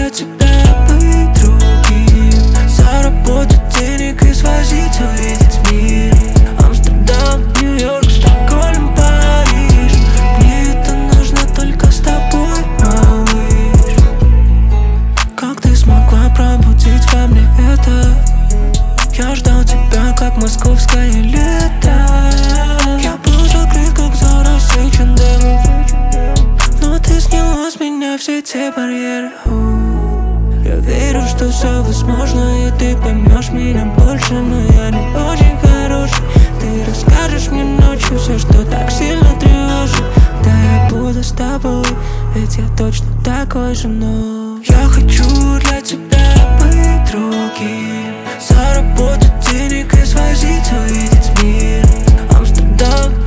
для тебя быть другим, заработать денег и свозить, увидеть мир. Амстердам, Нью-Йорк, Стокгольм, Париж. Мне это нужно только с тобой, малыш. Как ты смогла пробудить во мне это? Я ждал тебя, как московское лето. Я был закрыт, как за рассечен дым, но ты сняла с меня все те барьеры. Я верю, что все возможно, и ты поймешь меня больше. Но я не очень хороший. Ты расскажешь мне ночью все, что так сильно тревожит. Да, я буду с тобой, ведь я точно такой же. Но я хочу для тебя быть другим, заработать денег и свозить, увидеть мир. Амстердам,